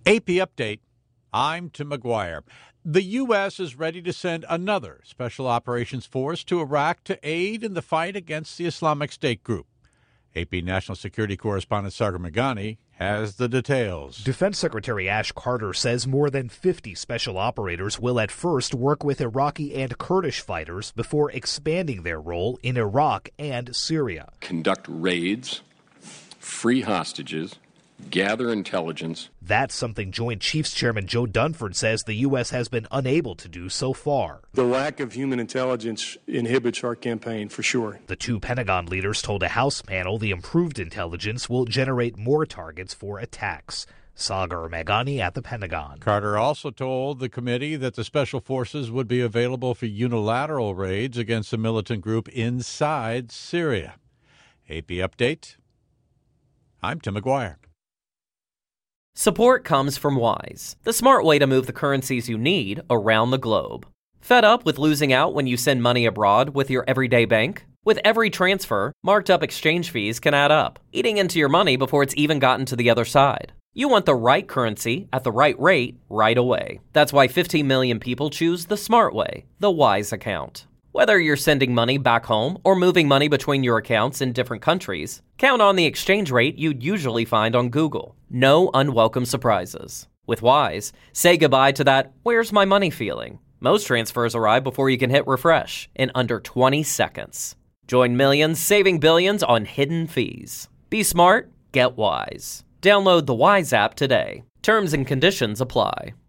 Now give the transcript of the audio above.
AP Update. I'm Tim McGuire. The U.S. is ready to send another Special Operations Force to Iraq to aid in the fight against the Islamic State group. AP National Security Correspondent Sagar Meghani has the details. Defense Secretary Ash Carter says more than 50 special operators will at first work with Iraqi and Kurdish fighters before expanding their role in Iraq and Syria. Conduct raids, free hostages, gather intelligence. That's something Joint Chiefs Chairman Joe Dunford says the U.S. has been unable to do so far. The lack of human intelligence inhibits our campaign, for sure. The two Pentagon leaders told a House panel the improved intelligence will generate more targets for attacks. Sagar Meghani at the Pentagon. Carter also told the committee that the special forces would be available for unilateral raids against a militant group inside Syria. AP Update. I'm Tim McGuire. Support comes from Wise, the smart way to move the currencies you need around the globe. Fed up with losing out when you send money abroad with your everyday bank? With every transfer, marked up exchange fees can add up, eating into your money before it's even gotten to the other side. You want the right currency at the right rate right away. That's why 15 million people choose the smart way, the Wise account. Whether you're sending money back home or moving money between your accounts in different countries, count on the exchange rate you'd usually find on Google. No unwelcome surprises. With Wise, say goodbye to that "where's my money" feeling. Most transfers arrive before you can hit refresh in under 20 seconds. Join millions saving billions on hidden fees. Be smart, get Wise. Download the Wise app today. Terms and conditions apply.